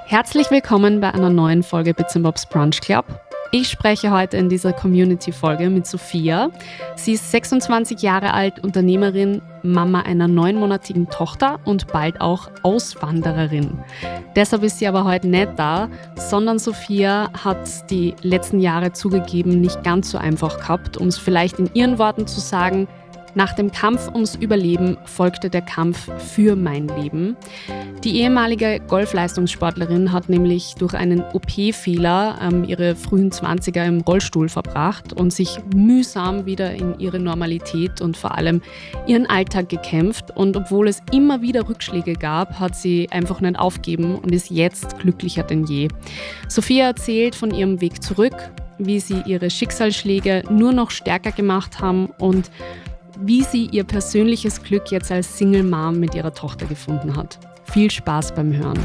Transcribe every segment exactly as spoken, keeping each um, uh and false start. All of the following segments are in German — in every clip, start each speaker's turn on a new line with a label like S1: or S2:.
S1: Herzlich willkommen bei einer neuen Folge Bits and Bobs Brunch Club. Ich spreche heute in dieser Community-Folge mit Sophia. Sie ist sechsundzwanzig Jahre alt, Unternehmerin, Mama einer neunmonatigen Tochter und bald auch Auswandererin. Deshalb ist sie aber heute nicht da, sondern Sophia hat die letzten Jahre zugegeben nicht ganz so einfach gehabt, um es vielleicht in ihren Worten zu sagen: Nach dem Kampf ums Überleben folgte der Kampf für mein Leben. Die ehemalige Golfleistungssportlerin hat nämlich durch einen O P-Fehler ähm, ihre frühen Zwanziger im Rollstuhl verbracht und sich mühsam wieder in ihre Normalität und vor allem ihren Alltag gekämpft. Und obwohl es immer wieder Rückschläge gab, hat sie einfach nicht aufgeben und ist jetzt glücklicher denn je. Sophia erzählt von ihrem Weg zurück, wie sie ihre Schicksalsschläge nur noch stärker gemacht haben und wie sie ihr persönliches Glück jetzt als Single Mom mit ihrer Tochter gefunden hat. Viel Spaß beim Hören.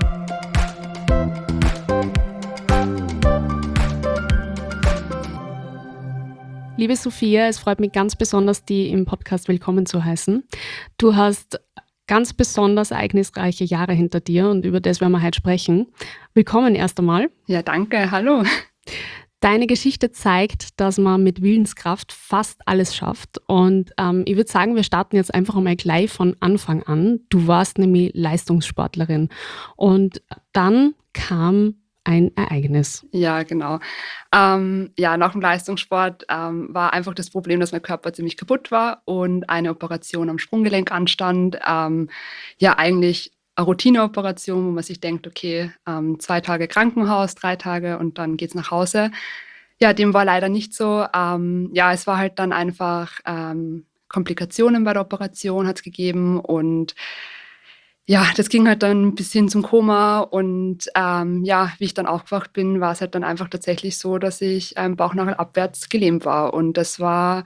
S1: Liebe Sophia, es freut mich ganz besonders, dich im Podcast willkommen zu heißen. Du hast ganz besonders ereignisreiche Jahre hinter dir und über das werden wir heute sprechen. Willkommen erst einmal.
S2: Ja, danke. Hallo.
S1: Deine Geschichte zeigt, dass man mit Willenskraft fast alles schafft. Und ähm, ich würde sagen, wir starten jetzt einfach einmal gleich von Anfang an. Du warst nämlich Leistungssportlerin. Und dann kam ein Ereignis.
S2: Ja, genau. Ähm, ja, nach dem Leistungssport ähm, war einfach das Problem, dass mein Körper ziemlich kaputt war und eine Operation am Sprunggelenk anstand. Ähm, ja, eigentlich eine Routineoperation, wo man sich denkt, okay, ähm, zwei Tage Krankenhaus, drei Tage und dann geht's nach Hause. Ja, dem war leider nicht so. Ähm, ja, es war halt dann einfach ähm, Komplikationen bei der Operation hat's gegeben und ja, das ging halt dann bis hin zum Koma und ähm, ja, wie ich dann aufgewacht bin, war es halt dann einfach tatsächlich so, dass ich ähm, bauchnabelabwärts gelähmt war und das war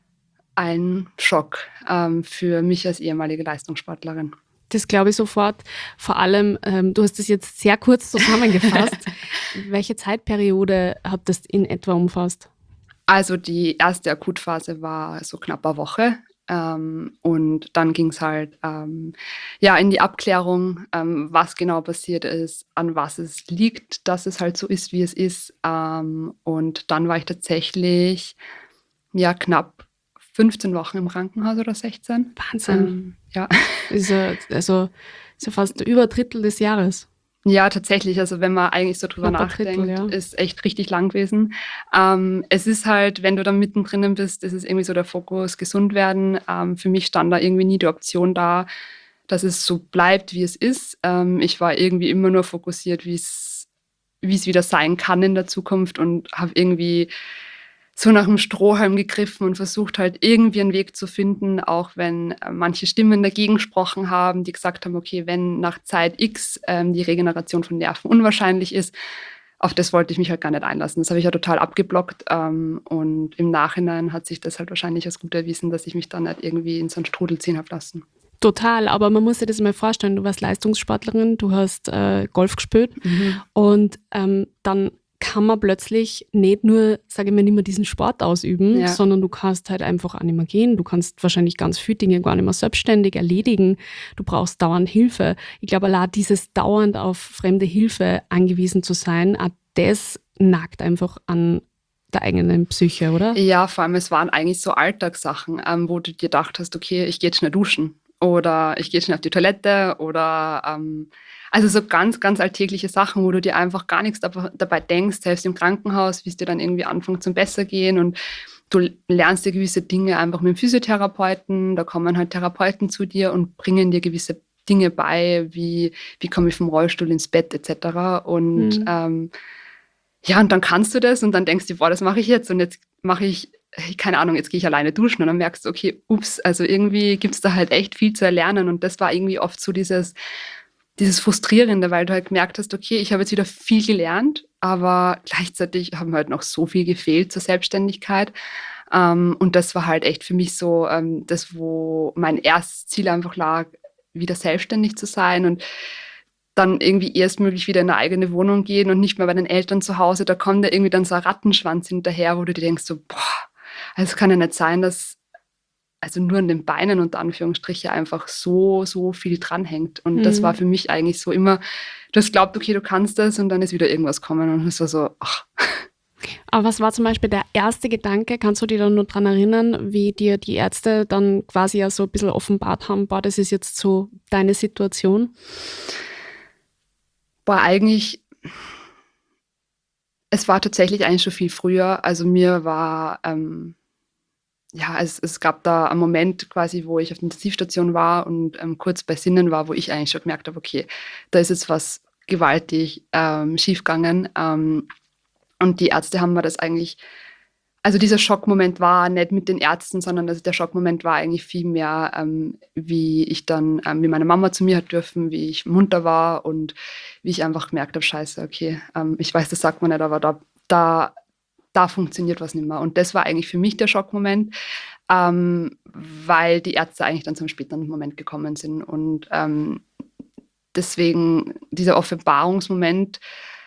S2: ein Schock ähm, für mich als ehemalige Leistungssportlerin.
S1: Das glaube ich sofort. Vor allem, ähm, du hast das jetzt sehr kurz zusammengefasst. Welche Zeitperiode hat das in etwa umfasst?
S2: Also die erste Akutphase war so knapp eine Woche. Ähm, und dann ging es halt ähm, ja, in die Abklärung, ähm, was genau passiert ist, an was es liegt, dass es halt so ist, wie es ist. Ähm, und dann war ich tatsächlich ja, knapp fünfzehn Wochen im Krankenhaus oder sechzehn.
S1: Wahnsinn.
S2: Ähm, ja.
S1: Ist ja, also, ist ja fast über ein Drittel des Jahres.
S2: Ja, tatsächlich. Also wenn man eigentlich so drüber
S1: Knapp ein
S2: nachdenkt,
S1: Drittel, ja.
S2: ist echt richtig lang gewesen. Ähm, es ist halt, wenn du da mittendrin bist, ist es irgendwie so der Fokus gesund werden. Ähm, für mich stand da irgendwie nie die Option da, dass es so bleibt, wie es ist. Ähm, ich war irgendwie immer nur fokussiert, wie es wie es wieder sein kann in der Zukunft und habe irgendwie so nach dem Strohhalm gegriffen und versucht halt irgendwie einen Weg zu finden, auch wenn äh, manche Stimmen dagegen gesprochen haben, die gesagt haben, okay, wenn nach Zeit X ähm, die Regeneration von Nerven unwahrscheinlich ist, auf das wollte ich mich halt gar nicht einlassen. Das habe ich ja total abgeblockt ähm, und im Nachhinein hat sich das halt wahrscheinlich als gut erwiesen, dass ich mich dann nicht irgendwie in so einen Strudel ziehen habe lassen.
S1: Total, aber man muss sich das mal vorstellen, du warst Leistungssportlerin, du hast äh, Golf gespielt
S2: Mhm.
S1: und ähm, dann kann man plötzlich nicht nur, sage ich mal, nicht mehr diesen Sport ausüben,
S2: Ja.
S1: sondern du kannst halt einfach auch nicht mehr gehen. Du kannst wahrscheinlich ganz viele Dinge gar nicht mehr selbstständig erledigen. Du brauchst dauernd Hilfe. Ich glaube, allein dieses dauernd auf fremde Hilfe angewiesen zu sein, auch das nagt einfach an der eigenen Psyche, oder?
S2: Ja, vor allem, es waren eigentlich so Alltagssachen, ähm, wo du dir gedacht hast, okay, ich gehe jetzt schnell duschen oder ich gehe schnell auf die Toilette oder ähm, also so ganz, ganz alltägliche Sachen, wo du dir einfach gar nichts dab- dabei denkst, selbst im Krankenhaus, wie es dir dann irgendwie anfängt zum Bessergehen und du lernst dir gewisse Dinge einfach mit dem Physiotherapeuten, da kommen halt Therapeuten zu dir und bringen dir gewisse Dinge bei, wie, wie komme ich vom Rollstuhl ins Bett et cetera. Und
S1: Mhm.
S2: ähm, ja, und dann kannst du das und dann denkst du, boah, das mache ich jetzt und jetzt mache ich, äh, keine Ahnung, jetzt gehe ich alleine duschen und dann merkst du, okay, ups, also irgendwie gibt es da halt echt viel zu erlernen und das war irgendwie oft so dieses, dieses Frustrierende, weil du halt gemerkt hast, okay, ich habe jetzt wieder viel gelernt, aber gleichzeitig haben mir halt noch so viel gefehlt zur Selbstständigkeit. Ähm, und das war halt echt für mich so ähm, das, wo mein erstes Ziel einfach lag, wieder selbstständig zu sein und dann irgendwie erstmöglich wieder in eine eigene Wohnung gehen und nicht mehr bei den Eltern zu Hause. Da kommt da irgendwie dann so ein Rattenschwanz hinterher, wo du dir denkst so, boah, also es kann ja nicht sein, dass also nur an den Beinen unter Anführungsstriche einfach so, so viel dranhängt. Und
S1: Mhm.
S2: das war für mich eigentlich so immer, du hast glaubt, okay, du kannst das und dann ist wieder irgendwas kommen und es war so, ach.
S1: Aber was war zum Beispiel der erste Gedanke? Kannst du dich dann nur daran erinnern, wie dir die Ärzte dann quasi ja so ein bisschen offenbart haben, boah, das ist jetzt so deine Situation?
S2: Boah, eigentlich, es war tatsächlich eigentlich schon viel früher. Also mir war, ähm, ja, es, es gab da einen Moment quasi, wo ich auf der Intensivstation war und ähm, kurz bei Sinnen war, wo ich eigentlich schon gemerkt habe, okay, da ist jetzt was gewaltig ähm, schiefgegangen. Ähm, und die Ärzte haben mir das eigentlich, also dieser Schockmoment war nicht mit den Ärzten, sondern das, der Schockmoment war eigentlich viel mehr, ähm, wie ich dann, ähm, wie meine Mama zu mir hat dürfen, wie ich munter war und wie ich einfach gemerkt habe, scheiße, okay, ähm, ich weiß, das sagt man nicht, aber da, da, da funktioniert was nicht mehr. Und das war eigentlich für mich der Schockmoment, ähm, weil die Ärzte eigentlich dann zum späteren Moment gekommen sind. Und ähm, deswegen dieser Offenbarungsmoment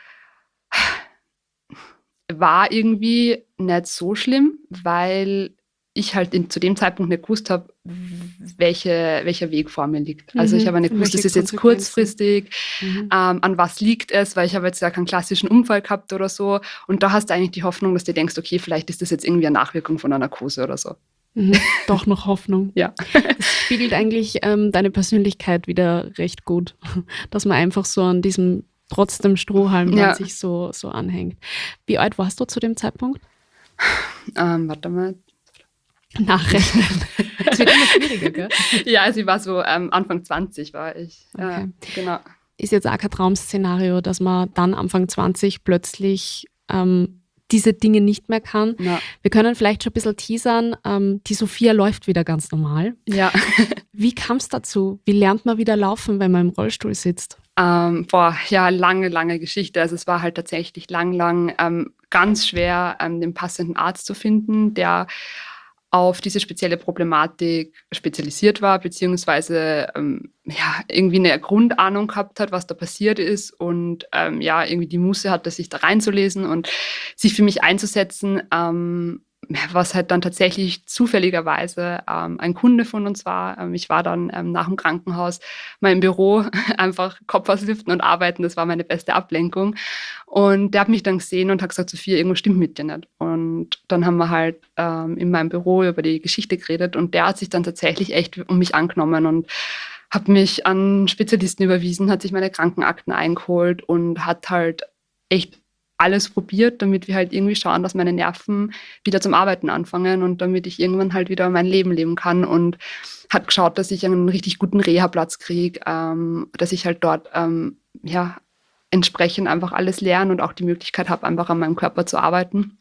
S2: war irgendwie nicht so schlimm, weil ich halt in, zu dem Zeitpunkt nicht gewusst habe, welche, welcher Weg vor mir liegt. Also ich
S1: Mhm.
S2: habe nicht
S1: Und
S2: gewusst,
S1: welche
S2: das ist jetzt
S1: Konsequenzen?
S2: kurzfristig,
S1: Mhm.
S2: ähm, an was liegt es, weil ich habe jetzt ja keinen klassischen Unfall gehabt oder so. Und da hast du eigentlich die Hoffnung, dass du denkst, okay, vielleicht ist das jetzt irgendwie eine Nachwirkung von einer Narkose oder so.
S1: Mhm. Doch noch Hoffnung.
S2: Ja.
S1: Das spiegelt eigentlich ähm, deine Persönlichkeit wieder recht gut, dass man einfach so an diesem trotzdem Strohhalm dann
S2: Ja.
S1: sich so, so anhängt. Wie alt warst du zu dem Zeitpunkt?
S2: Ähm, warte mal.
S1: Nachrechnen. Es wird immer schwieriger, gell?
S2: Ja, also ich war so ähm, Anfang zwanzig war ich.
S1: Okay.
S2: Ja, genau.
S1: Ist jetzt auch kein Traum-Szenario, dass man dann Anfang zwanzig plötzlich ähm, diese Dinge nicht mehr kann.
S2: Ja.
S1: Wir können vielleicht schon ein bisschen teasern. Ähm, die Sophia läuft wieder ganz normal.
S2: Ja.
S1: Wie kam es dazu? Wie lernt man wieder laufen, wenn man im Rollstuhl sitzt?
S2: Ähm, boah, ja, lange, lange Geschichte. Also es war halt tatsächlich lang, lang ähm, ganz schwer, ähm, den passenden Arzt zu finden, der auf diese spezielle Problematik spezialisiert war, beziehungsweise ähm, ja, irgendwie eine Grundahnung gehabt hat, was da passiert ist und ähm, ja, irgendwie die Muße hatte, sich da reinzulesen und sich für mich einzusetzen, ähm, was halt dann tatsächlich zufälligerweise ähm, ein Kunde von uns war. Ähm, ich war dann ähm, nach dem Krankenhaus mal im Büro, einfach Kopf auslüften und arbeiten, das war meine beste Ablenkung. Und der hat mich dann gesehen und hat gesagt, Sophia, irgendwas stimmt mit dir nicht. Und dann haben wir halt ähm, in meinem Büro über die Geschichte geredet und der hat sich dann tatsächlich echt um mich angenommen und hat mich an Spezialisten überwiesen, hat sich meine Krankenakten eingeholt und hat halt echt alles probiert, damit wir halt irgendwie schauen, dass meine Nerven wieder zum Arbeiten anfangen und damit ich irgendwann halt wieder mein Leben leben kann und hat geschaut, dass ich einen richtig guten Reha-Platz kriege, ähm, dass ich halt dort ähm, ja, entsprechend einfach alles lerne und auch die Möglichkeit habe, einfach an meinem Körper zu arbeiten.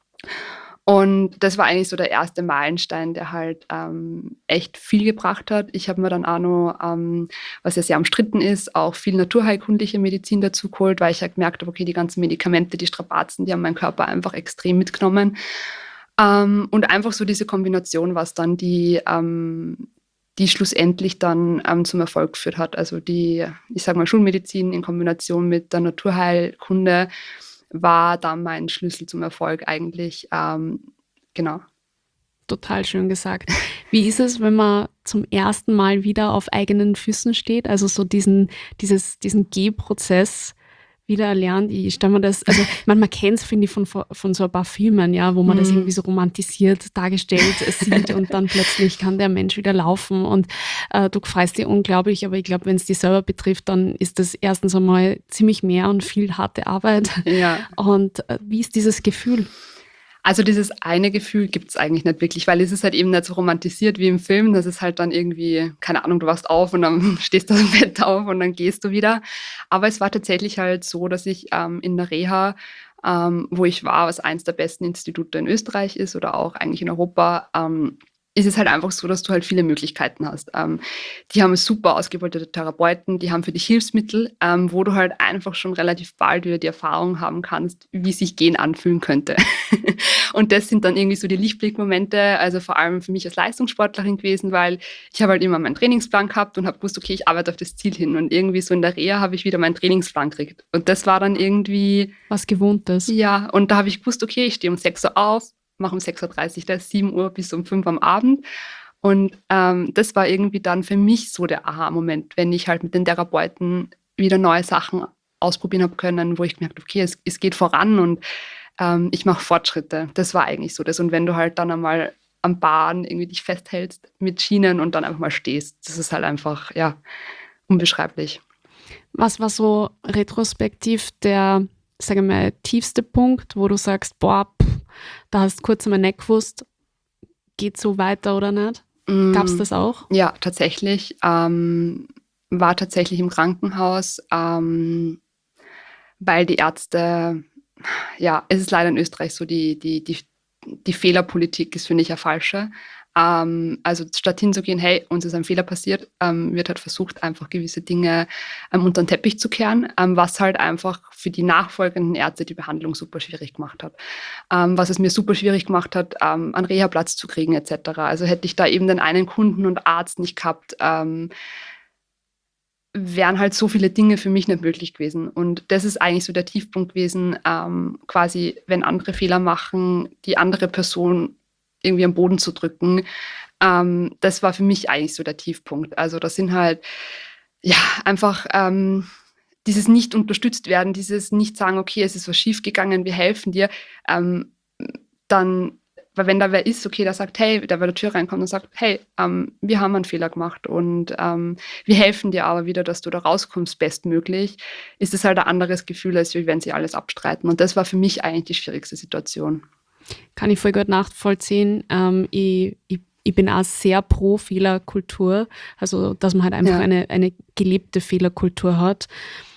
S2: Und das war eigentlich so der erste Meilenstein, der halt ähm, echt viel gebracht hat. Ich habe mir dann auch noch, ähm, was ja sehr umstritten ist, auch viel naturheilkundliche Medizin dazu geholt, weil ich halt gemerkt habe, okay, die ganzen Medikamente, die Strapazen, die haben meinen Körper einfach extrem mitgenommen. Ähm, und einfach so diese Kombination, was dann die, ähm, die schlussendlich dann ähm, zum Erfolg geführt hat. Also die, ich sage mal, Schulmedizin in Kombination mit der Naturheilkunde war dann mein Schlüssel zum Erfolg eigentlich. Ähm, genau.
S1: Total schön gesagt. Wie ist es, wenn man zum ersten Mal wieder auf eigenen Füßen steht? Also so diesen, dieses, diesen Gehprozess wieder erlernt. Ich stelle mir das, also man, man kennt es, finde ich, von, von so ein paar Filmen, ja, wo man mm. das irgendwie so romantisiert dargestellt sieht und dann plötzlich kann der Mensch wieder laufen und äh, du freust dich unglaublich, aber ich glaube, wenn es dich selber betrifft, dann ist das erstens einmal ziemlich mehr und viel harte Arbeit.
S2: Ja.
S1: Und äh, wie ist dieses Gefühl?
S2: Also dieses eine Gefühl gibt es eigentlich nicht wirklich, weil es ist halt eben nicht so romantisiert wie im Film. Das ist halt dann irgendwie, keine Ahnung, du wachst auf und dann stehst du aus dem Bett auf und dann gehst du wieder. Aber es war tatsächlich halt so, dass ich ähm, in der Reha, ähm, wo ich war, was eins der besten Institute in Österreich ist oder auch eigentlich in Europa, ähm, ist es halt einfach so, dass du halt viele Möglichkeiten hast. Ähm, die haben super ausgebildete Therapeuten, die haben für dich Hilfsmittel, ähm, wo du halt einfach schon relativ bald wieder die Erfahrung haben kannst, wie sich Gehen anfühlen könnte. Und das sind dann irgendwie so die Lichtblickmomente, also vor allem für mich als Leistungssportlerin gewesen, weil ich habe halt immer meinen Trainingsplan gehabt und habe gewusst, okay, ich arbeite auf das Ziel hin. Und irgendwie so in der Reha habe ich wieder meinen Trainingsplan gekriegt. Und das war dann irgendwie...
S1: Was Gewohntes.
S2: Ja, und da habe ich gewusst, okay, ich stehe um sechs Uhr auf, mache um sechs Uhr dreißig, da ist sieben Uhr bis um fünf am Abend. Und ähm, das war irgendwie dann für mich so der Aha-Moment, wenn ich halt mit den Therapeuten wieder neue Sachen ausprobieren habe können, wo ich gemerkt habe, okay, es, es geht voran und ähm, ich mache Fortschritte. Das war eigentlich so das. Und wenn du halt dann einmal am Bahn irgendwie dich festhältst mit Schienen und dann einfach mal stehst, das ist halt einfach, ja, unbeschreiblich.
S1: Was war so retrospektiv der, sage ich mal, tiefste Punkt, wo du sagst, boah, pff, da hast du kurz einmal nicht gewusst, geht so weiter oder nicht? Gab es
S2: Mm,
S1: das auch?
S2: ja, tatsächlich. Ähm, war tatsächlich im Krankenhaus, ähm, weil die Ärzte, ja, es ist leider in Österreich so, die, die, die, die Fehlerpolitik ist, finde ich, eine falsche. Ähm, also statt hinzugehen, hey, uns ist ein Fehler passiert, ähm, wird halt versucht, einfach gewisse Dinge ähm, unter den Teppich zu kehren, ähm, was halt einfach für die nachfolgenden Ärzte die Behandlung super schwierig gemacht hat. Ähm, was es mir super schwierig gemacht hat, ähm, einen Reha-Platz zu kriegen et cetera. Also hätte ich da eben den einen Kunden und Arzt nicht gehabt, ähm, wären halt so viele Dinge für mich nicht möglich gewesen. Und das ist eigentlich so der Tiefpunkt gewesen, ähm, quasi, wenn andere Fehler machen, die andere Person irgendwie am Boden zu drücken. Ähm, das war für mich eigentlich so der Tiefpunkt. Also das sind halt, ja, einfach ähm, dieses nicht unterstützt werden, dieses nicht sagen, okay, es ist was schiefgegangen, wir helfen dir, ähm, dann, weil wenn da wer ist, okay, der sagt, hey, der bei der Tür reinkommt und sagt, hey, ähm, wir haben einen Fehler gemacht und ähm, wir helfen dir aber wieder, dass du da rauskommst bestmöglich, ist es halt ein anderes Gefühl, als wenn sie alles abstreiten. Und das war für mich eigentlich die schwierigste Situation.
S1: Kann ich voll gut nachvollziehen. Ähm, ich, ich, ich bin auch sehr pro Fehlerkultur, also dass man halt einfach
S2: Ja.
S1: eine, eine gelebte Fehlerkultur hat.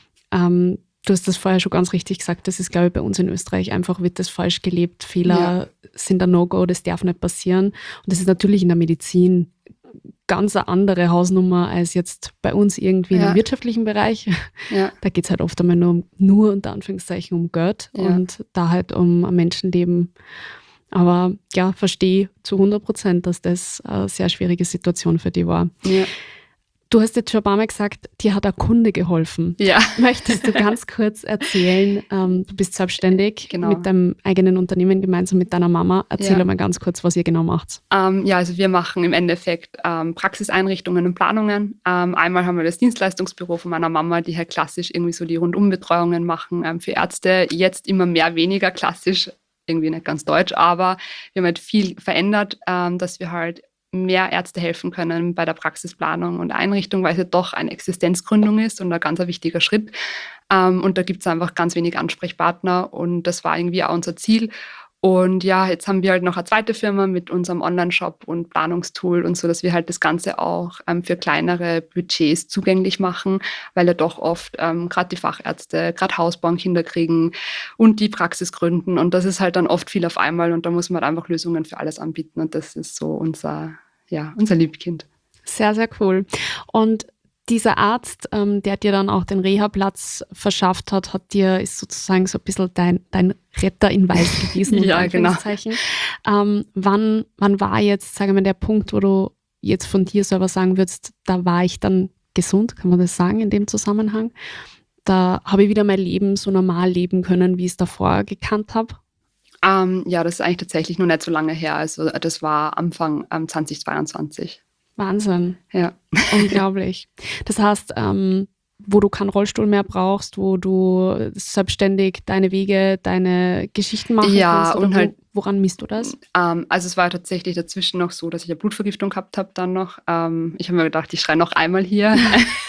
S1: Ähm, du hast das vorher schon ganz richtig gesagt, das ist, glaube ich, bei uns in Österreich einfach, wird das falsch gelebt. Fehler
S2: Ja.
S1: sind ein No-Go, das darf nicht passieren. Und das ist natürlich in der Medizin ganz eine andere Hausnummer als jetzt bei uns irgendwie in
S2: Ja.
S1: einem wirtschaftlichen Bereich.
S2: Ja.
S1: Da geht es halt oft einmal nur, um, nur unter Anführungszeichen um Geld
S2: Ja.
S1: und da halt um ein Menschenleben. Aber ja, verstehe zu hundert Prozent, dass das eine sehr schwierige Situation für dich war.
S2: Ja.
S1: Du hast jetzt schon ein paar Mal gesagt, dir hat ein Kunde geholfen.
S2: Ja.
S1: Möchtest du ganz kurz erzählen, ähm, du bist selbstständig
S2: Genau.
S1: mit deinem eigenen Unternehmen gemeinsam mit deiner Mama. Erzähl
S2: Ja.
S1: mal ganz kurz, was ihr genau macht.
S2: Ähm, ja, also wir machen im Endeffekt ähm, Praxiseinrichtungen und Planungen. Ähm, einmal haben wir das Dienstleistungsbüro von meiner Mama, die halt klassisch irgendwie so die Rundumbetreuungen machen ähm, für Ärzte. Jetzt immer mehr, weniger klassisch, irgendwie nicht ganz deutsch, aber wir haben halt viel verändert, ähm, dass wir halt mehr Ärzte helfen können bei der Praxisplanung und Einrichtung, weil es ja doch eine Existenzgründung ist und ein ganz ein wichtiger Schritt. Ähm, und da gibt es einfach ganz wenig Ansprechpartner und das war irgendwie auch unser Ziel. Und ja, jetzt haben wir halt noch eine zweite Firma mit unserem Online-Shop und Planungstool und so, dass wir halt das Ganze auch ähm, für kleinere Budgets zugänglich machen, weil ja doch oft ähm, gerade die Fachärzte, gerade Hausbauen Kinder kriegen und die Praxis gründen. Und das ist halt dann oft viel auf einmal und da muss man halt einfach Lösungen für alles anbieten. Und das ist so unser, ja, unser Liebkind.
S1: Sehr, sehr cool. Und dieser Arzt, ähm, der dir dann auch den Reha-Platz verschafft hat, hat dir, ist sozusagen so ein bisschen dein, dein Retter in Weiß gewesen, unter
S2: Ja, genau.
S1: Anführungszeichen. Ähm, wann, wann war jetzt, sagen wir mal, der Punkt, wo du jetzt von dir selber sagen würdest, da war ich dann gesund, kann man das sagen in dem Zusammenhang? Da habe ich wieder mein Leben so normal leben können, wie ich es davor gekannt habe?
S2: Ähm, ja, das ist eigentlich tatsächlich noch nicht so lange her. Also das war Anfang ähm, zweitausendzweiundzwanzig.
S1: Wahnsinn.
S2: Ja.
S1: Unglaublich. Das heißt, ähm, wo du keinen Rollstuhl mehr brauchst, wo du selbstständig deine Wege, deine Geschichten machen
S2: Ja,
S1: kannst, oder
S2: und
S1: wo,
S2: halt
S1: woran misst du das?
S2: Ähm, also es war tatsächlich dazwischen noch so, dass ich eine Blutvergiftung gehabt habe dann noch. Ähm, ich habe mir gedacht, ich schreie noch einmal hier.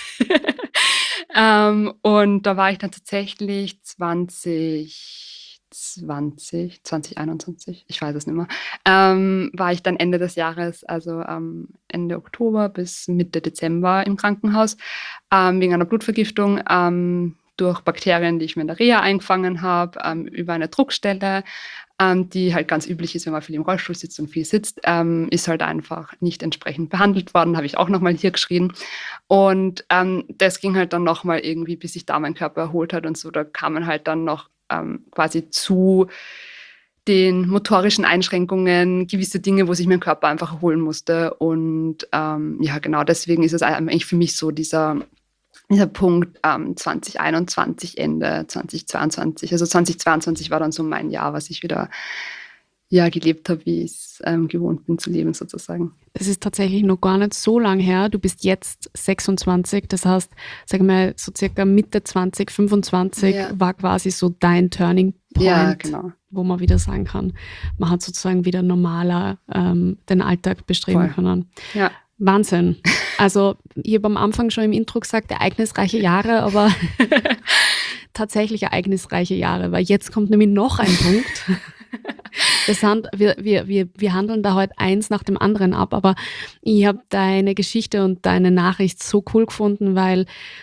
S2: ähm, und da war ich dann tatsächlich zwanzig zwanzig, zwanzig einundzwanzig, ich weiß es nicht mehr, ähm, war ich dann Ende des Jahres, also ähm, Ende Oktober bis Mitte Dezember im Krankenhaus ähm, wegen einer Blutvergiftung ähm, durch Bakterien, die ich mir in der Reha eingefangen habe, ähm, über eine Druckstelle, ähm, die halt ganz üblich ist, wenn man viel im Rollstuhl sitzt und viel sitzt, ähm, ist halt einfach nicht entsprechend behandelt worden, habe ich auch nochmal hier geschrien. Und ähm, das ging halt dann nochmal irgendwie, bis sich da mein Körper erholt hat und so, da kamen halt dann noch ähm, quasi zu den motorischen Einschränkungen gewisse Dinge, wo sich mein Körper einfach erholen musste. Und ähm, ja, genau deswegen ist es eigentlich für mich so dieser dieser Punkt ähm, zwanzig einundzwanzig, Ende zwanzig zweiundzwanzig. Also zwanzig zweiundzwanzig war dann so mein Jahr, was ich wieder ja, gelebt habe, wie ich es ähm, gewohnt bin zu leben sozusagen.
S1: Das ist tatsächlich noch gar nicht so lang her. Du bist jetzt sechsundzwanzig, das heißt, sag mal, so circa Mitte zwanzig, fünfundzwanzig
S2: Ja.
S1: war quasi so dein Turning Point,
S2: Ja, genau.
S1: wo man wieder sagen kann, man hat sozusagen wieder normaler ähm, den Alltag bestreben
S2: Voll.
S1: können.
S2: Ja.
S1: Wahnsinn. Also ich habe am Anfang schon im Intro gesagt, ereignisreiche Jahre, aber tatsächlich ereignisreiche Jahre, weil jetzt kommt nämlich noch ein Punkt. Das sind, wir, wir, wir, wir handeln da heute eins nach dem anderen ab, aber ich habe deine Geschichte und deine Nachricht so cool gefunden, weil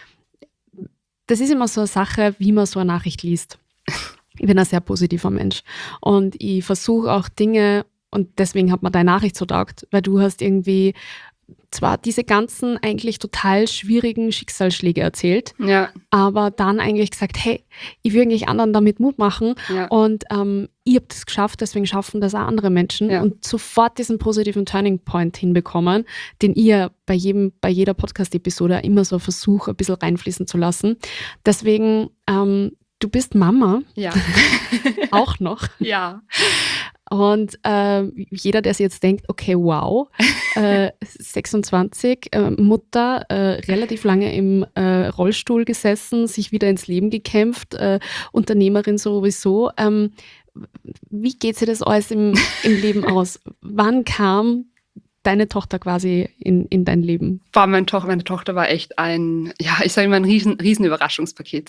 S1: das ist immer so eine Sache, wie man so eine Nachricht liest. Ich bin ein sehr positiver Mensch und ich versuche auch Dinge, und deswegen hat mir deine Nachricht so taugt, weil du hast irgendwie zwar diese ganzen eigentlich total schwierigen Schicksalsschläge erzählt,
S2: Ja.
S1: aber dann eigentlich gesagt, hey, ich will eigentlich anderen damit Mut machen
S2: Ja.
S1: und ähm, ich habe das geschafft, deswegen schaffen das auch andere Menschen
S2: Ja.
S1: und sofort diesen positiven Turning Point hinbekommen, den ihr bei jedem, bei jeder Podcast-Episode immer so versucht, ein bisschen reinfließen zu lassen. Deswegen, ähm, du bist Mama,
S2: Ja.
S1: auch noch.
S2: Ja.
S1: Und äh, jeder, der sich jetzt denkt, okay, wow, äh, sechsundzwanzig, äh, Mutter, äh, relativ lange im äh, Rollstuhl gesessen, sich wieder ins Leben gekämpft, äh, Unternehmerin sowieso. Ähm, wie geht sich das alles im, im Leben aus? Wann kam deine Tochter quasi in, in dein Leben?
S2: War meine, Tochter, meine Tochter war echt ein, ja, ich sage immer ein riesen, riesen Überraschungspaket.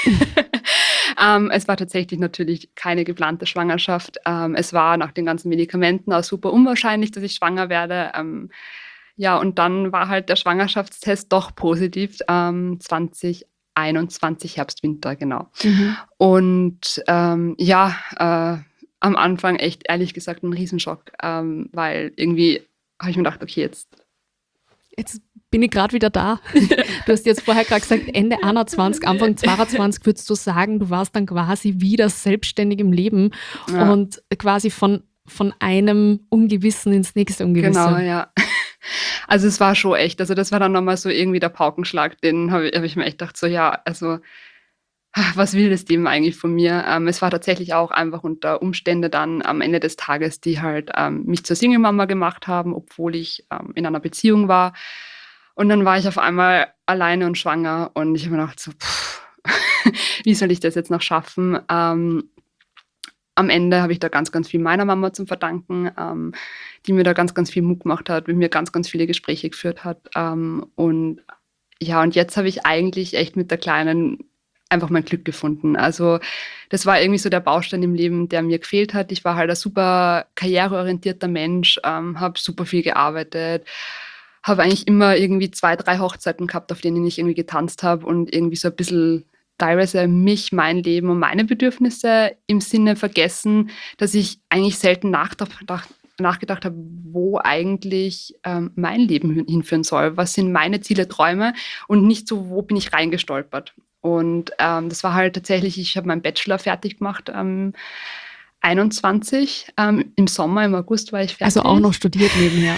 S2: ähm, es war tatsächlich natürlich keine geplante Schwangerschaft. Ähm, es war nach den ganzen Medikamenten auch super unwahrscheinlich, dass ich schwanger werde. Ähm, ja, und dann war halt der Schwangerschaftstest doch positiv. Ähm, zwanzig einundzwanzig, Herbst, Winter, genau.
S1: Mhm.
S2: Und ähm, ja, äh, am Anfang echt ehrlich gesagt ein Riesenschock, ähm, weil irgendwie habe ich mir gedacht, okay, jetzt
S1: Jetzt bin ich gerade wieder da. Du hast jetzt vorher gerade gesagt, Ende einundzwanzig, Anfang zweiundzwanzig würdest du sagen, du warst dann quasi wieder selbstständig im Leben
S2: Ja.
S1: und quasi von, von einem Ungewissen ins nächste Ungewisse.
S2: Genau, ja. Also es war schon echt, also das war dann nochmal so irgendwie der Paukenschlag, den habe ich, hab ich mir echt gedacht, so ja, also was will das Leben eigentlich von mir? Ähm, es war tatsächlich auch einfach unter Umstände dann am Ende des Tages, die halt ähm, mich zur Single-Mama gemacht haben, obwohl ich ähm, in einer Beziehung war. Und dann war ich auf einmal alleine und schwanger und ich habe mir gedacht, so, pff, wie soll ich das jetzt noch schaffen? Ähm, am Ende habe ich da ganz, ganz viel meiner Mama zum Verdanken, ähm, die mir da ganz, ganz viel Mut gemacht hat, mit mir ganz, ganz viele Gespräche geführt hat. Ähm, und ja, und jetzt habe ich eigentlich echt mit der Kleinen einfach mein Glück gefunden. Also das war irgendwie so der Baustein im Leben, der mir gefehlt hat. Ich war halt ein super karriereorientierter Mensch, ähm, habe super viel gearbeitet, habe eigentlich immer irgendwie zwei, drei Hochzeiten gehabt, auf denen ich irgendwie getanzt habe und irgendwie so ein bisschen teilweise mich, mein Leben und meine Bedürfnisse im Sinne vergessen, dass ich eigentlich selten nachgedacht, nachgedacht habe, wo eigentlich ähm, mein Leben hin- hinführen soll. Was sind meine Ziele, Träume und nicht so, wo bin ich reingestolpert. Und ähm, das war halt tatsächlich, ich habe meinen Bachelor fertig gemacht, ähm, einundzwanzig, ähm, im Sommer, im August war ich fertig.
S1: Also auch noch studiert nebenher.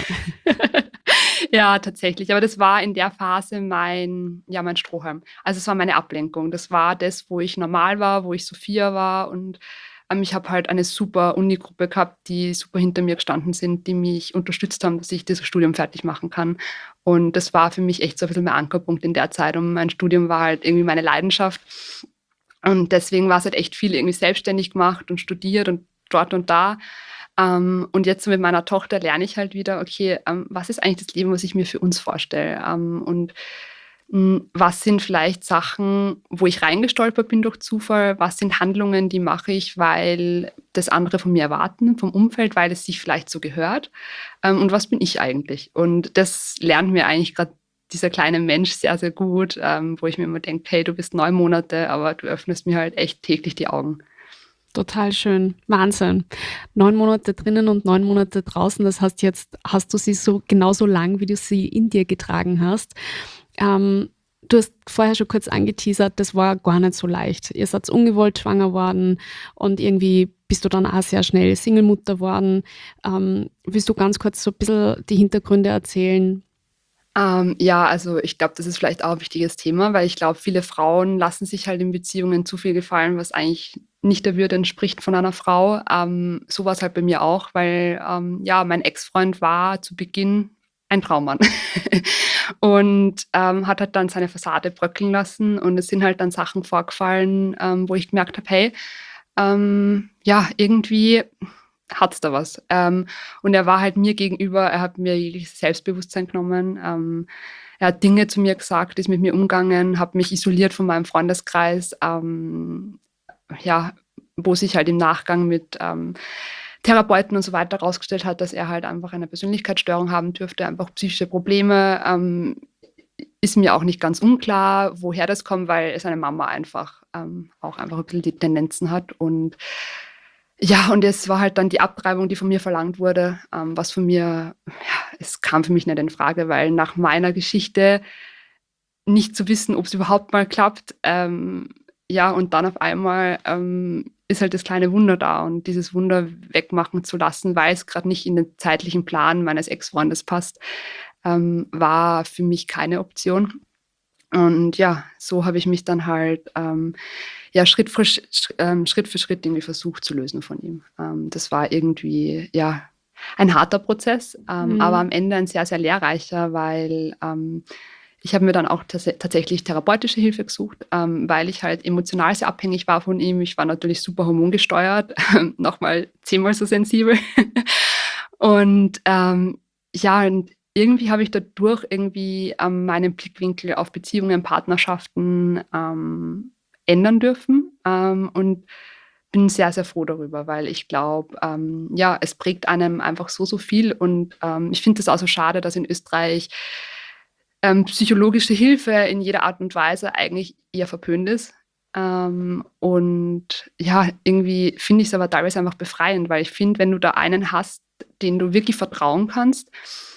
S2: Ja, tatsächlich. Aber das war in der Phase mein, ja, mein Strohhalm. Also es war meine Ablenkung. Das war das, wo ich normal war, wo ich Sophia war. Und ähm, ich habe halt eine super Uni-Gruppe gehabt, die super hinter mir gestanden sind, die mich unterstützt haben, dass ich dieses Studium fertig machen kann. Und das war für mich echt so ein bisschen mein Ankerpunkt in der Zeit. Und mein Studium war halt irgendwie meine Leidenschaft. Und deswegen war es halt echt viel irgendwie selbstständig gemacht und studiert und dort und da. Ähm, und jetzt mit meiner Tochter lerne ich halt wieder, okay, ähm, was ist eigentlich das Leben, was ich mir für uns vorstelle? Ähm, und mh, was sind vielleicht Sachen, wo ich reingestolpert bin durch Zufall? Was sind Handlungen, die mache ich, weil das andere von mir erwarten, vom Umfeld, weil es sich vielleicht so gehört? Ähm, und was bin ich eigentlich? Und das lernt mir eigentlich gerade dieser kleine Mensch sehr, sehr gut, ähm, wo ich mir immer denke, hey, du bist neun Monate, aber du öffnest mir halt echt täglich die Augen.
S1: Total schön. Wahnsinn. Neun Monate drinnen und neun Monate draußen. Das heißt, jetzt hast du sie so genauso lang, wie du sie in dir getragen hast. Ähm, du hast vorher schon kurz angeteasert, das war gar nicht so leicht. Ihr seid ungewollt schwanger worden und irgendwie bist du dann auch sehr schnell Single-Mutter worden. Ähm, willst du ganz kurz so ein bisschen die Hintergründe erzählen?
S2: Ähm, ja, also ich glaube, das ist vielleicht auch ein wichtiges Thema, weil ich glaube, viele Frauen lassen sich halt in Beziehungen zu viel gefallen, was eigentlich nicht der Würde entspricht von einer Frau. Ähm, so war es halt bei mir auch, weil ähm, ja, mein Ex-Freund war zu Beginn ein Traummann und ähm, hat halt dann seine Fassade bröckeln lassen und es sind halt dann Sachen vorgefallen, ähm, wo ich gemerkt habe, hey, ähm, ja, irgendwie hat's da was. Ähm, und er war halt mir gegenüber, er hat mir jegliches Selbstbewusstsein genommen. Ähm, er hat Dinge zu mir gesagt, ist mit mir umgegangen, hat mich isoliert von meinem Freundeskreis, ähm, ja, wo sich halt im Nachgang mit ähm, Therapeuten und so weiter herausgestellt hat, dass er halt einfach eine Persönlichkeitsstörung haben dürfte, einfach psychische Probleme. Ähm, ist mir auch nicht ganz unklar, woher das kommt, weil seine Mama einfach ähm, auch einfach ein bisschen die Tendenzen hat. Und ja, und es war halt dann die Abtreibung, die von mir verlangt wurde, ähm, was von mir, ja, es kam für mich nicht in Frage, weil nach meiner Geschichte nicht zu wissen, ob es überhaupt mal klappt, ähm, ja, und dann auf einmal ähm, ist halt das kleine Wunder da und dieses Wunder wegmachen zu lassen, weil es gerade nicht in den zeitlichen Plan meines Ex-Freundes passt, ähm, war für mich keine Option. Und ja, so habe ich mich dann halt ähm, ja, Schritt für, Sch ähm, Schritt für Schritt irgendwie versucht zu lösen von ihm. Ähm, das war irgendwie, ja, ein harter Prozess, ähm, aber
S1: Mhm.
S2: am Ende ein sehr, sehr lehrreicher, weil ähm, ich habe mir dann auch tats tatsächlich therapeutische Hilfe gesucht, ähm, weil ich halt emotional sehr abhängig war von ihm. Ich war natürlich super hormongesteuert, nochmal zehnmal so sensibel. Und ähm, ja, und irgendwie habe ich dadurch irgendwie ähm, meinen Blickwinkel auf Beziehungen, Partnerschaften ähm, ändern dürfen ähm, und bin sehr, sehr froh darüber, weil ich glaube, ähm, ja, es prägt einem einfach so, so viel und ähm, ich finde es auch so schade, dass in Österreich ähm, psychologische Hilfe in jeder Art und Weise eigentlich eher verpönt ist. Ähm, und ja, irgendwie finde ich es aber teilweise einfach befreiend, weil ich finde, wenn du da einen hast, den du wirklich vertrauen kannst,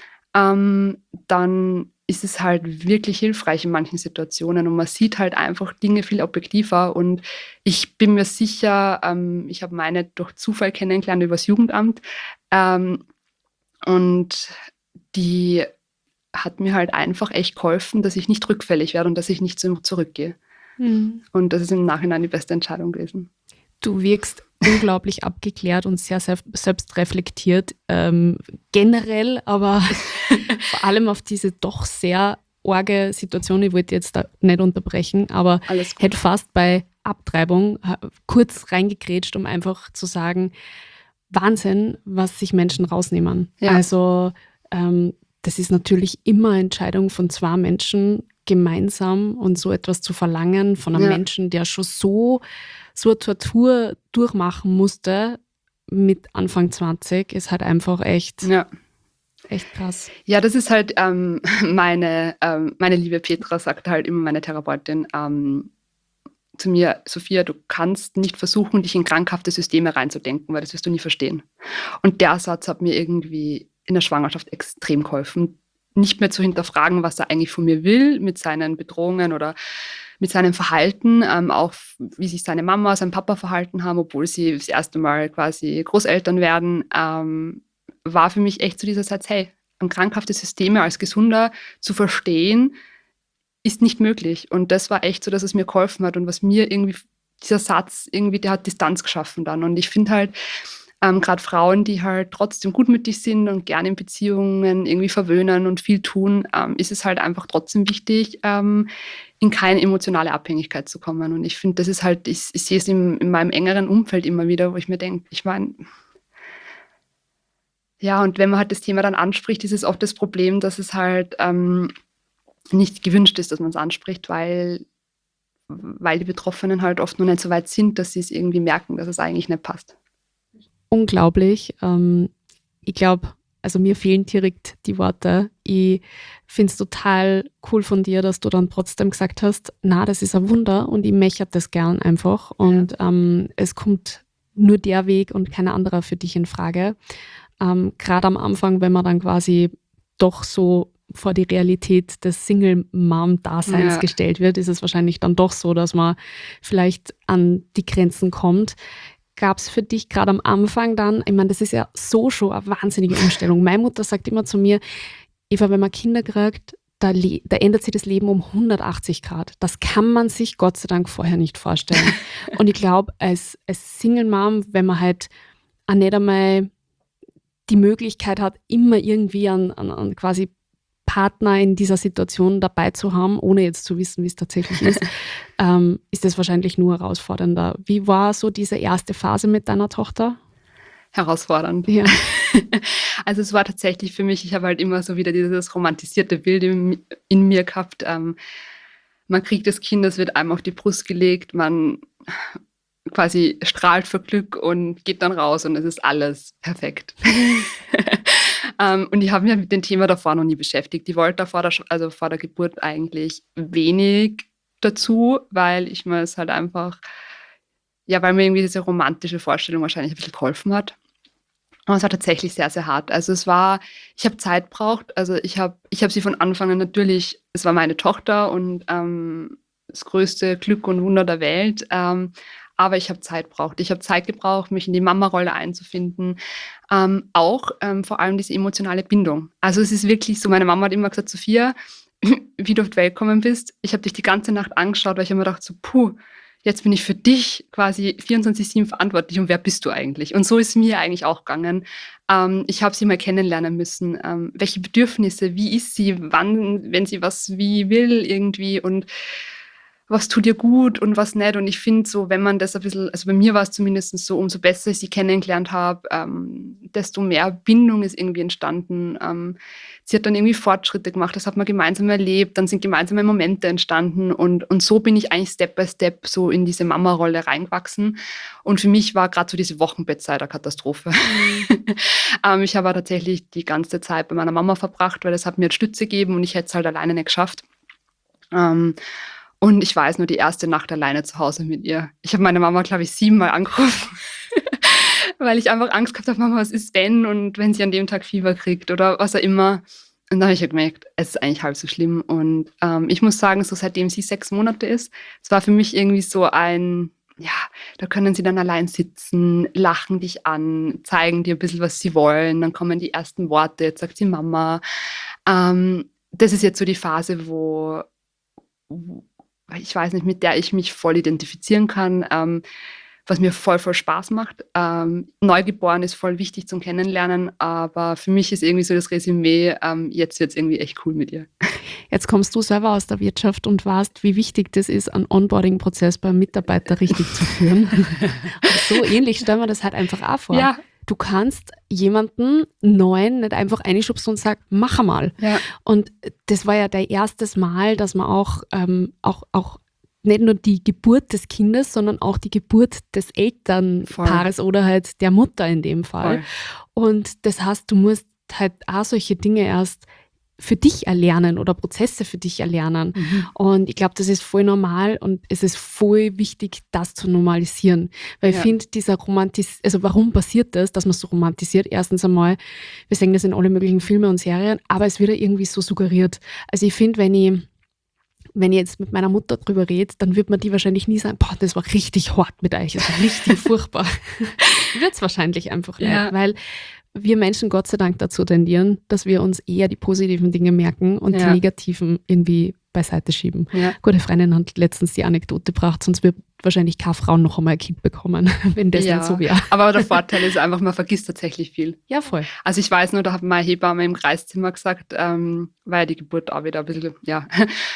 S2: ähm, dann ist es halt wirklich hilfreich in manchen Situationen und man sieht halt einfach Dinge viel objektiver und ich bin mir sicher, ähm, ich habe meine durch Zufall kennengelernt übers Jugendamt ähm, und die hat mir halt einfach echt geholfen, dass ich nicht rückfällig werde und dass ich nicht zu ihm zurückgehe.
S1: Mhm.
S2: Und das ist im Nachhinein die beste Entscheidung gewesen.
S1: Du wirkst unglaublich abgeklärt und sehr, sehr selbstreflektiert, ähm, generell, aber vor allem auf diese doch sehr arge Situation. Ich wollte jetzt da nicht unterbrechen, aber
S2: Alles gut.
S1: hätte fast bei Abtreibung äh, kurz reingegrätscht, um einfach zu sagen, Wahnsinn, was sich Menschen rausnehmen.
S2: Ja.
S1: Also ähm, das ist natürlich immer eine Entscheidung von zwei Menschen gemeinsam und so etwas zu verlangen von einem
S2: Ja.
S1: Menschen, der schon so, so eine Tortur durchmachen musste mit Anfang zwanzig, ist halt einfach echt,
S2: Ja.
S1: echt krass.
S2: Ja, das ist halt ähm, meine, ähm, meine liebe Petra sagt halt immer, meine Therapeutin, ähm, zu mir, Sophia, du kannst nicht versuchen, dich in krankhafte Systeme reinzudenken, weil das wirst du nie verstehen. Und der Satz hat mir irgendwie in der Schwangerschaft extrem geholfen, nicht mehr zu hinterfragen, was er eigentlich von mir will, mit seinen Bedrohungen oder mit seinem Verhalten, ähm, auch wie sich seine Mama, sein Papa verhalten haben, obwohl sie das erste Mal quasi Großeltern werden, ähm, war für mich echt so dieser Satz, hey, an krankhafte Systeme als Gesunder zu verstehen, ist nicht möglich. Und das war echt so, dass es mir geholfen hat und was mir irgendwie, dieser Satz irgendwie, der hat Distanz geschaffen dann. Und ich finde halt, ähm, gerade Frauen, die halt trotzdem gutmütig sind und gerne in Beziehungen irgendwie verwöhnen und viel tun, ähm, ist es halt einfach trotzdem wichtig, ähm, in keine emotionale Abhängigkeit zu kommen. Und ich finde, das ist halt, ich, ich sehe es in, in meinem engeren Umfeld immer wieder, wo ich mir denke, ich meine, ja, und wenn man halt das Thema dann anspricht, ist es oft das Problem, dass es halt ähm, nicht gewünscht ist, dass man es anspricht, weil, weil die Betroffenen halt oft noch nicht so weit sind, dass sie es irgendwie merken, dass es eigentlich nicht passt.
S1: Unglaublich. Ähm, ich glaube, also mir fehlen direkt die Worte. Ich finde es total cool von dir, dass du dann trotzdem gesagt hast, na, das ist ein Wunder und ich möchte das gern einfach und ähm, es kommt nur der Weg und kein anderer für dich in Frage. Ähm, Gerade am Anfang, wenn man dann quasi doch so vor die Realität des Single-Mom-Daseins
S2: Ja.
S1: gestellt wird, ist es wahrscheinlich dann doch so, dass man vielleicht an die Grenzen kommt. Gab es für dich gerade am Anfang dann, ich meine, das ist ja so schon eine wahnsinnige Umstellung. Meine Mutter sagt immer zu mir, Eva, wenn man Kinder kriegt, da, le- da ändert sich das Leben um hundertachtzig Grad. Das kann man sich Gott sei Dank vorher nicht vorstellen. Und ich glaube, als, als Single Mom, wenn man halt auch nicht einmal die Möglichkeit hat, immer irgendwie an, an, an quasi Partner in dieser Situation dabei zu haben, ohne jetzt zu wissen, wie es tatsächlich ist, ähm, ist das wahrscheinlich nur herausfordernder. Wie war so diese erste Phase mit deiner Tochter?
S2: Herausfordernd.
S1: Ja.
S2: Also es war tatsächlich für mich, ich habe halt immer so wieder dieses romantisierte Bild in, in mir gehabt. Ähm, man kriegt das Kind, das wird einem auf die Brust gelegt, man quasi strahlt vor Glück und geht dann raus und es ist alles perfekt. ähm, und ich habe mich mit dem Thema davor noch nie beschäftigt. Ich wollte vor der, also vor der Geburt eigentlich wenig dazu, weil ich mir es halt einfach, ja, weil mir irgendwie diese romantische Vorstellung wahrscheinlich ein bisschen geholfen hat. Aber es war tatsächlich sehr, sehr hart. Also es war, ich habe Zeit gebraucht. Also ich habe ich hab sie von Anfang an natürlich, es war meine Tochter und ähm, das größte Glück und Wunder der Welt. Ähm, aber ich habe Zeit gebraucht. Ich habe Zeit gebraucht, mich in die Mama-Rolle einzufinden. Ähm, auch ähm, vor allem diese emotionale Bindung. Also es ist wirklich so, meine Mama hat immer gesagt, Sophia, wie du auf die Welt gekommen bist, ich habe dich die ganze Nacht angeschaut, weil ich immer dachte so, puh, jetzt bin ich für dich quasi vierundzwanzig sieben verantwortlich und wer bist du eigentlich? Und so ist es mir eigentlich auch gegangen. Ähm, ich habe sie mal kennenlernen müssen. Ähm, welche Bedürfnisse, wie ist sie, wann, wenn sie was wie will irgendwie und was tut ihr gut und was nicht. Und ich finde so, wenn man das ein bisschen, also bei mir war es zumindest so, umso besser ich sie kennengelernt habe, ähm, desto mehr Bindung ist irgendwie entstanden. Ähm, sie hat dann irgendwie Fortschritte gemacht, das hat man gemeinsam erlebt, dann sind gemeinsame Momente entstanden und, und so bin ich eigentlich Step by Step so in diese Mama-Rolle reingewachsen. Und für mich war gerade so diese Wochenbettzeit eine Katastrophe. Mhm. ähm, ich habe tatsächlich die ganze Zeit bei meiner Mama verbracht, weil das hat mir halt Stütze gegeben und ich hätte es halt alleine nicht geschafft. Ähm, Und ich weiß nur, die erste Nacht alleine zu Hause mit ihr. Ich habe meine Mama, glaube ich, siebenmal angerufen, weil ich einfach Angst gehabt habe, Mama, was ist wenn? Und wenn sie an dem Tag Fieber kriegt oder was auch immer. Und dann habe ich ja gemerkt, es ist eigentlich halb so schlimm. Und ähm, ich muss sagen, so seitdem sie sechs Monate ist, es war für mich irgendwie so ein, ja, da können sie dann allein sitzen, lachen dich an, zeigen dir ein bisschen, was sie wollen. Dann kommen die ersten Worte, jetzt sagt sie Mama. Ähm, das ist jetzt so die Phase, wo... wo ich weiß nicht, mit der ich mich voll identifizieren kann, ähm, was mir voll, voll Spaß macht. Ähm, Neugeboren ist voll wichtig zum Kennenlernen, aber für mich ist irgendwie so das Resümee, ähm, jetzt wird es irgendwie echt cool mit ihr.
S1: Jetzt kommst du selber aus der Wirtschaft und weißt, wie wichtig das ist, einen Onboarding-Prozess beim Mitarbeiter richtig zu führen. Und so ähnlich stellen wir das halt einfach auch vor.
S2: Ja.
S1: Du kannst jemanden Neuen nicht einfach einschubsen und sagen, mach mal.
S2: Ja.
S1: Und das war ja dein erstes Mal, dass man auch, ähm, auch, auch nicht nur die Geburt des Kindes, sondern auch die Geburt des Elternpaares Voll. Oder halt der Mutter in dem Fall. Voll. Und das heißt, du musst halt auch solche Dinge erst für dich erlernen oder Prozesse für dich erlernen. Mhm. Und ich glaube, das ist voll normal und es ist voll wichtig, das zu normalisieren. Weil ja. ich finde, dieser Romantis, also warum passiert das, dass man so romantisiert? Erstens einmal, wir sehen das in alle möglichen Filme und Serien, aber es wird ja irgendwie so suggeriert. Also ich finde, wenn ich wenn ich jetzt mit meiner Mutter drüber rede, dann wird man die wahrscheinlich nie sagen, boah, das war richtig hart mit euch, das war richtig furchtbar. Wird es wahrscheinlich einfach nicht, ja. weil wir Menschen Gott sei Dank dazu tendieren, dass wir uns eher die positiven Dinge merken und ja. die negativen irgendwie beiseite schieben. Ja. Gute Freundin hat letztens die Anekdote gebracht, sonst wird wahrscheinlich keine Frau noch einmal ein Kind bekommen, wenn das ja. nicht so wäre.
S2: Aber der Vorteil ist einfach, man vergisst tatsächlich viel.
S1: Ja, voll.
S2: Also ich weiß nur, da hat meine Hebamme im Kreiszimmer gesagt, ähm, weil die Geburt auch wieder ein bisschen, ja,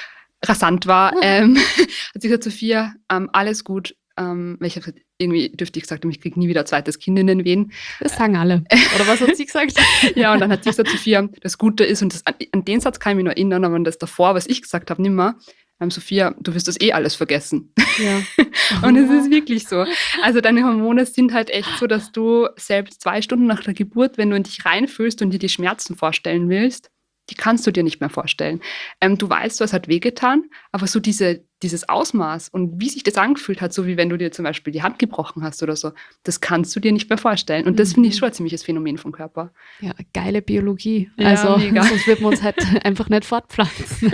S2: rasant war, ja. ähm, hat sie gesagt, Sophia, ähm, alles gut. Ähm, weil ich habe gesagt, irgendwie dürfte ich gesagt haben, ich kriege nie wieder ein zweites Kind in den Wehen.
S1: Das sagen alle. Oder was hat sie gesagt?
S2: Ja, und dann hat sie gesagt, Sophia, das Gute ist, und das, an, an den Satz kann ich mich noch erinnern, aber an das davor, was ich gesagt habe, nimmer, ähm, Sophia, du wirst das eh alles vergessen. Ja. Und es ist wirklich so. Also deine Hormone sind halt echt so, dass du selbst zwei Stunden nach der Geburt, wenn du in dich reinfühlst und dir die Schmerzen vorstellen willst, die kannst du dir nicht mehr vorstellen. Ähm, du weißt, du hast halt wehgetan, aber so diese, dieses Ausmaß und wie sich das angefühlt hat, so wie wenn du dir zum Beispiel die Hand gebrochen hast oder so, das kannst du dir nicht mehr vorstellen. Und das mhm. finde ich schon ein ziemliches Phänomen vom Körper.
S1: Ja, geile Biologie. Ja, also mega. Sonst wird man uns halt einfach nicht fortpflanzen.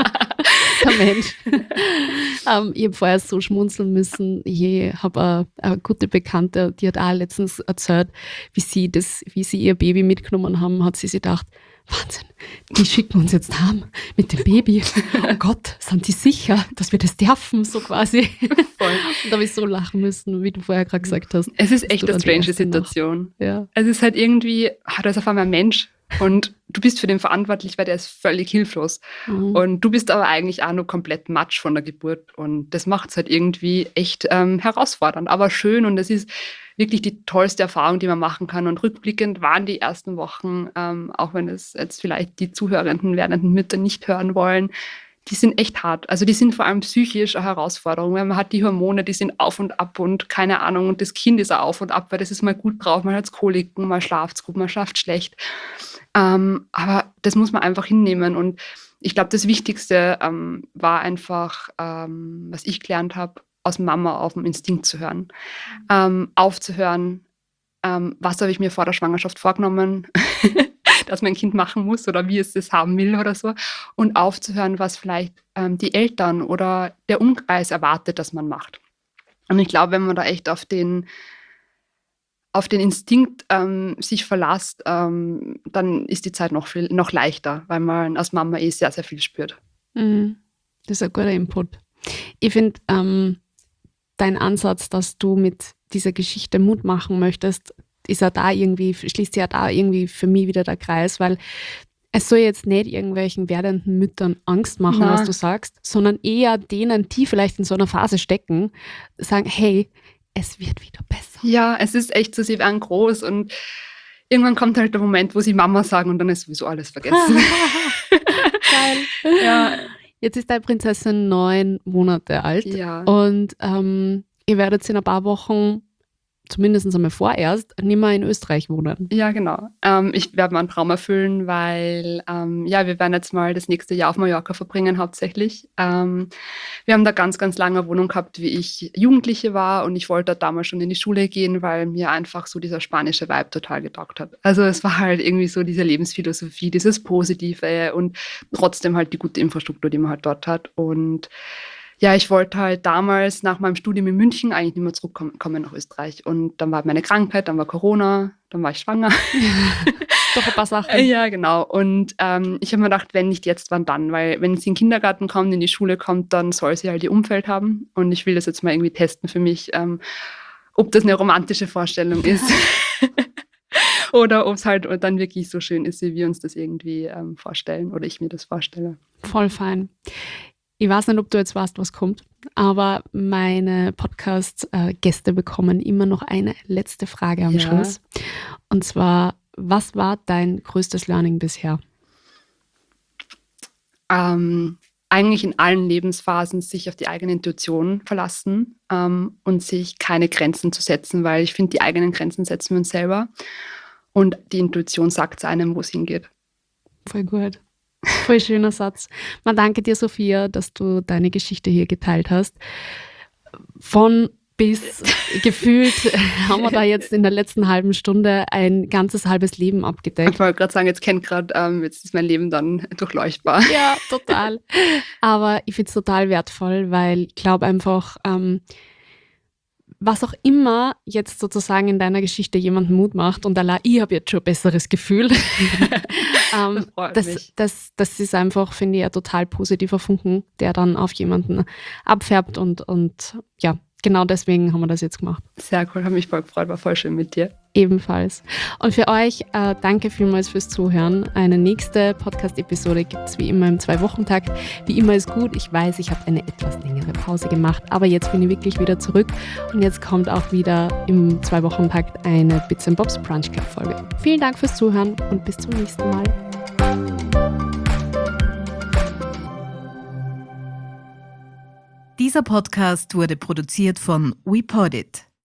S1: Der Mensch. um, ich habe vorher so schmunzeln müssen. Ich habe eine, eine gute Bekannte, die hat auch letztens erzählt, wie sie, das, wie sie ihr Baby mitgenommen haben, hat sie sich gedacht, Wahnsinn, die schicken uns jetzt heim mit dem Baby. Oh Gott, sind die sicher, dass wir das dürfen, so quasi.
S2: Voll.
S1: Und da habe ich so lachen müssen, wie du vorher gerade gesagt hast.
S2: Es ist echt
S1: du
S2: eine
S1: dann die
S2: strange
S1: Erste
S2: Situation.
S1: Ja.
S2: Es ist halt irgendwie, ah, da ist auf einmal ein Mensch und du bist für den verantwortlich, weil der ist völlig hilflos.
S1: Mhm.
S2: Und du bist aber eigentlich auch nur komplett matsch von der Geburt. Und das macht es halt irgendwie echt ähm, herausfordernd, aber schön. Und das ist wirklich die tollste Erfahrung, die man machen kann. Und rückblickend waren die ersten Wochen, ähm, auch wenn es jetzt vielleicht die zuhörenden, werdenden Mütter nicht hören wollen, die sind echt hart. Also die sind vor allem psychisch eine Herausforderung, weil man hat die Hormone, die sind auf und ab und keine Ahnung. Und das Kind ist auch auf und ab, weil das ist mal gut drauf, mal hat Koliken, mal schlaft es gut, mal schlaft schlecht. Ähm, aber das muss man einfach hinnehmen. Und ich glaube, das Wichtigste ähm, war einfach, ähm, was ich gelernt habe, aus Mama auf den Instinkt zu hören. Ähm, aufzuhören, ähm, was habe ich mir vor der Schwangerschaft vorgenommen, dass mein Kind machen muss oder wie es das haben will oder so. Und aufzuhören, was vielleicht ähm, die Eltern oder der Umkreis erwartet, dass man macht. Und ich glaube, wenn man da echt auf den auf den Instinkt ähm, sich verlässt, ähm, dann ist die Zeit noch, viel, noch leichter, weil man als Mama eh sehr, sehr viel spürt.
S1: Mhm. Das ist ein guter Input. Ich finde, ähm, dein Ansatz, dass du mit dieser Geschichte Mut machen möchtest, ist ja da irgendwie, schließt ja da irgendwie für mich wieder der Kreis, weil es soll jetzt nicht irgendwelchen werdenden Müttern Angst machen,
S2: Na.
S1: was du sagst, sondern eher denen, die vielleicht in so einer Phase stecken, sagen, hey, es wird wieder besser.
S2: Ja, es ist echt so, sie werden groß und irgendwann kommt halt der Moment, wo sie Mama sagen und dann ist sowieso alles vergessen.
S1: Geil.
S2: Ja.
S1: Jetzt ist deine Prinzessin neun Monate alt
S2: Ja.
S1: und ähm, ihr werdet in ein paar Wochen, zumindest einmal vorerst, nicht mehr in Österreich wohnen.
S2: Ja, genau. Ähm, ich werde meinen Traum erfüllen, weil ähm, ja, wir werden jetzt mal das nächste Jahr auf Mallorca verbringen hauptsächlich. Ähm, wir haben da ganz, ganz lange eine Wohnung gehabt, wie ich Jugendliche war und ich wollte damals schon in die Schule gehen, weil mir einfach so dieser spanische Vibe total getaugt hat. Also es war halt irgendwie so diese Lebensphilosophie, dieses Positive und trotzdem halt die gute Infrastruktur, die man halt dort hat. Und ja, ich wollte halt damals nach meinem Studium in München eigentlich nicht mehr zurückkommen nach Österreich. Und dann war meine Krankheit, dann war Corona, dann war ich schwanger.
S1: Doch ein paar Sachen.
S2: Ja, genau. Und ähm, ich habe mir gedacht, wenn nicht jetzt, wann dann? Weil wenn sie in den Kindergarten kommt, in die Schule kommt, dann soll sie halt ihr Umfeld haben. Und ich will das jetzt mal irgendwie testen für mich, ähm, ob das eine romantische Vorstellung ist. Oder ob es halt dann wirklich so schön ist, wie wir uns das irgendwie ähm, vorstellen oder ich mir das vorstelle.
S1: Voll fein. Ich weiß nicht, ob du jetzt weißt, was kommt, aber meine Podcast-Gäste bekommen immer noch eine letzte Frage am
S2: Ja.
S1: Schluss. Und zwar, was war dein größtes Learning bisher?
S2: Ähm, eigentlich in allen Lebensphasen sich auf die eigene Intuition verlassen ähm, und sich keine Grenzen zu setzen, weil ich finde, die eigenen Grenzen setzen wir uns selber und die Intuition sagt einem, wo es hingeht.
S1: Voll gut. Voll schöner Satz. Man danke dir, Sophia, dass du deine Geschichte hier geteilt hast. Von bis gefühlt haben wir da jetzt in der letzten halben Stunde ein ganzes halbes Leben
S2: Ich
S1: abgedeckt.
S2: wollte gerade sagen, jetzt kennt gerade, ähm, jetzt ist mein Leben dann durchleuchtbar.
S1: Ja, total. Aber ich finde es total wertvoll, weil ich glaube einfach, ähm, was auch immer jetzt sozusagen in deiner Geschichte jemanden Mut macht und allein ich habe jetzt schon ein besseres Gefühl. ähm,
S2: Das freut
S1: das,
S2: mich.
S1: das, das ist einfach, finde ich, ein total positiver Funken, der dann auf jemanden abfärbt und, und ja, genau deswegen haben wir das jetzt gemacht.
S2: Sehr cool, habe mich voll gefreut, war voll schön mit dir.
S1: Ebenfalls. Und für euch, äh, danke vielmals fürs Zuhören. Eine nächste Podcast-Episode gibt es wie immer im Zwei-Wochen-Takt. Wie immer ist gut. Ich weiß, ich habe eine etwas längere Pause gemacht, aber jetzt bin ich wirklich wieder zurück und jetzt kommt auch wieder im Zwei-Wochen-Takt eine Bits and Bobs Brunch Club-Folge. Vielen Dank fürs Zuhören und bis zum nächsten Mal.
S3: Dieser Podcast wurde produziert von WePodit.